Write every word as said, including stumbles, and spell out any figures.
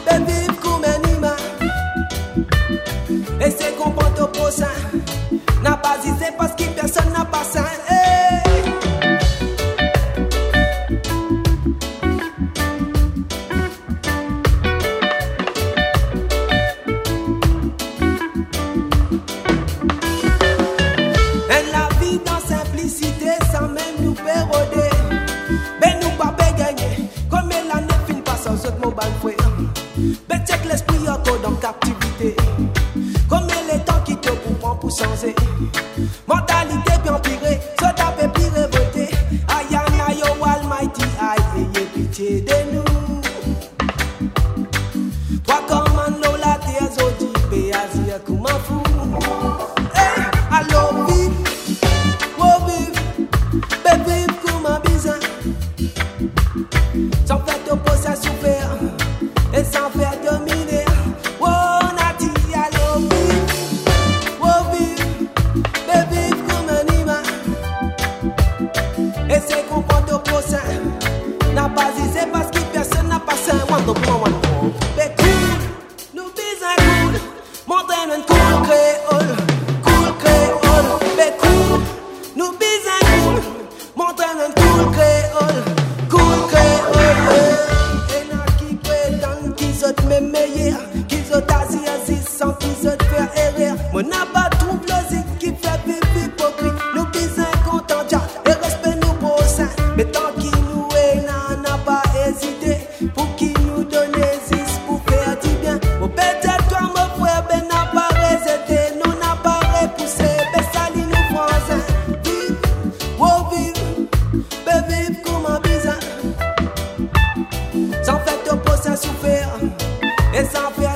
ben vive comme anima. Et c'est qu'on prend au prochain. N'a pas hésité parce que personne n'a pas ça. Hey! Et la vie dans simplicité sans même nous péroder. Ben nous pas gagner. Comme l'année fin passe aux autres mon ban frère. Ben check l'esprit encore dans captivité. Comme les temps qui te coupent pour changer. Mentalité bien empirée, soit tapé pire révolté. Ayana yo almighty, aïe, ayez pitié de nous. Toi comme l'eau la terre, zodi, péazia, comme un fou. Hey, allô, vive, oh vive, ben vive comme un bizarre. Sans faire te poser à souffrir, et sans faire dominer. Oh, Nati, allô, vive, oh vive, ben vive comme un imam. Et c'est qu'on prend au prochain. N'a pas hésité parce que personne n'a pas ça. One to one, one to ben cool, nous bisons cool. Montagne un cool créole, cool créole. Ben cool, nous bisons cool. Montagne un cool créole, cool créole. Et n'a qui prétend qu'ils sont même meilleurs, qu'ils sont assis assis sans qu'ils sont faire erreur. Mon n'a pas trouble logique qui fait vivre hypocrite. Nous bisons content et respect nous pour ça. Mais tant qu'il nous est là, n'a pas hésité pour qu'il nous donne existe pour faire du bien. Ou peut-être toi mon frère ben n'a pas résété, nous n'a pas repoussé, ben sali nous français. Vive, oh vive, ben vive comme un bizarre. Sans faire te poser à souffrir et sans faire